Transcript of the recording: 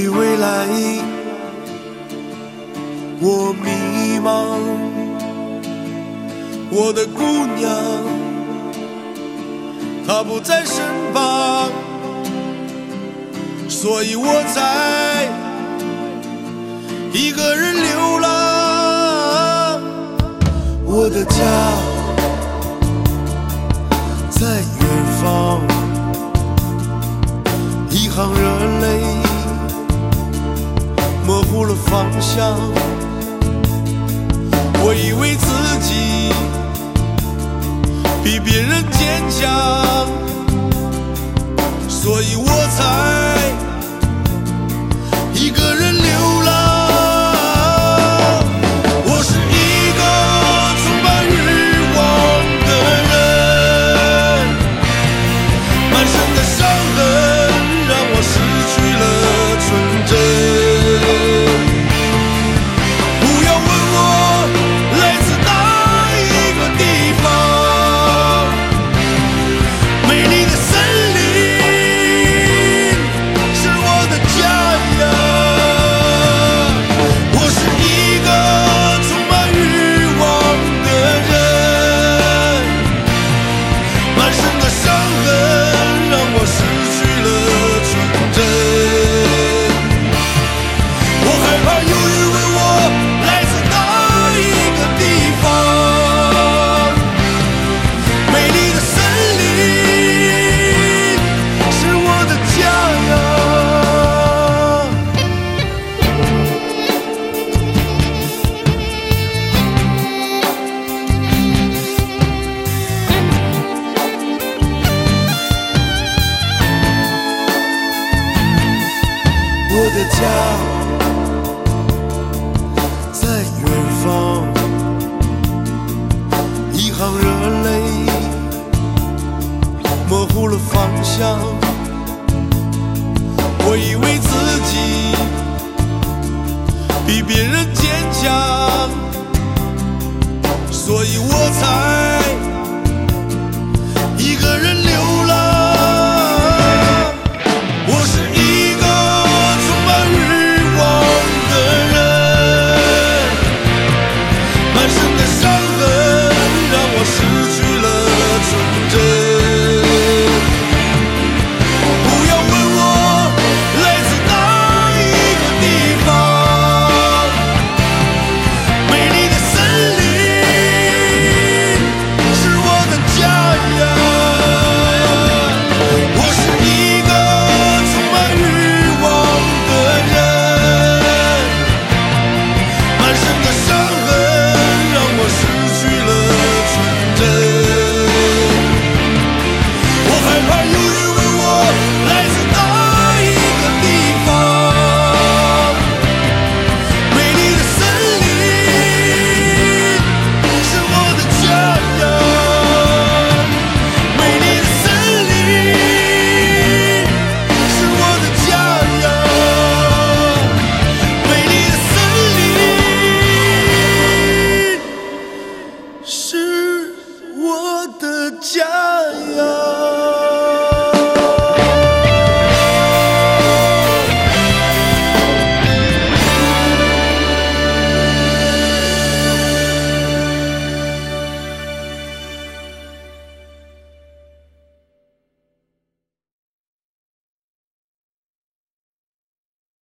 于未来我迷茫，我的姑娘她不在身旁，所以我才一个人流浪。我的家在远方，一行热泪模糊了方向。我以为自己比别人坚强，所以我才一个人流浪。我是一个充满欲望的人，满身的伤痕让我失去了纯真。不要问我来自哪一个地方，美丽的森林是我的家呀。我是一个充满欲望的人，满身的伤痕让我失去了纯真。我害怕有人问我来自哪一个地方，美丽的森林是我的家呀。我的家在远方，一行热泪模糊了方向。我以为自己比别人坚强，所以我才